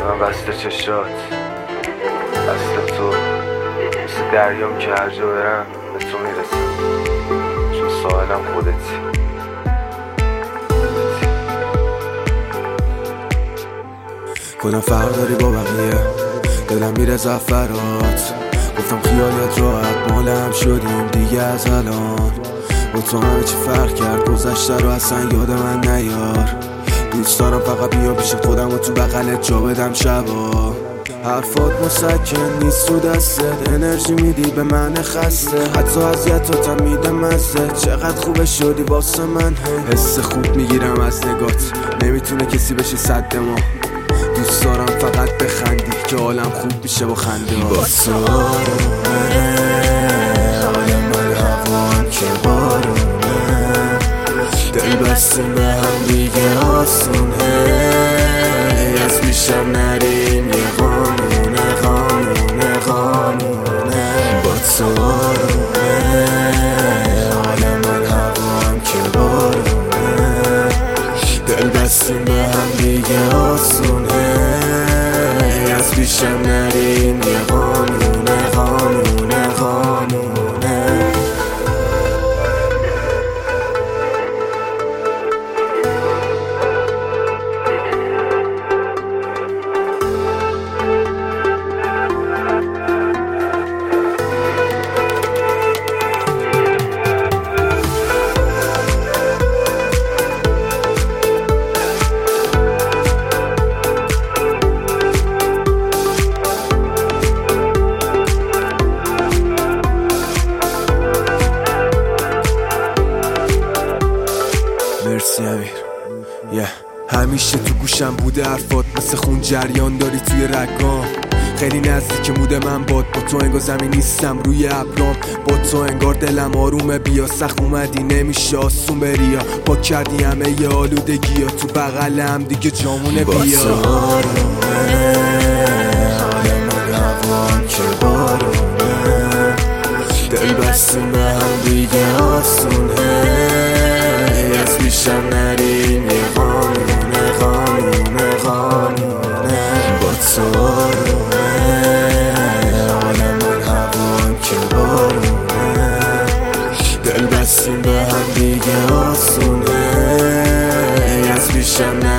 من بسته چشات، بسته تو، مثل دریام که هر جا برم به تو میرسم، چون ساحلم خودتی. کدام فرق داری با بقیه، دلم میره زفرات. گفتم خیالیت راحت، مالم شدیم دیگه از الان. با تو همه چی فرق کرد، گذشته رو اصلا یاد من نیار. دوست دارم فقط بیام پیش خودم و تو بغلت جا بدم شبا. حرفات مسکن نیست تو دستت، انرژی میدی به من خسته، حتی اذیتاتم میده مزه. چقدر خوبه شدی واسه من، حس خوب میگیرم از نگات، نمیتونه کسی بشه صد ما. دوست دارم فقط بخندی که حالم خوب میشه با خنده ها. با تو آرومه، حال من هوام که بارونه، دل بستیم به هم دیگه آسونه. از پیشم نریم یه قانونه، قانونه قانونه. با تو آرومه، حال من هوام که بارونه، دل بستیم به هم دیگه آسونه. از پیشم نریم یه قانونه، قانونه قانونه. مرسی امیر. همیشه تو گوشم بوده حرفات، مثل خون جریان داری توی رگام. خیلی نزدیک موده من با تو انگار زمین نیستم روی ابرام. با تو انگار دلم آرومه، بیا سخت اومدی نمیشه آسون بریا. پاک کردی همه ی آلودگی ها، تو بغل هم دیگه جامونه بیا. با تو آرومه، حال من هوام که بارونه، دل بستیم به هم دیگه آسونه. از پیشم نریم یه قانونه، قانونه قانونه. با تو آرومه، حال من هوام که بارونه، دل بستیم به هم دیگه آسونه. از پیشم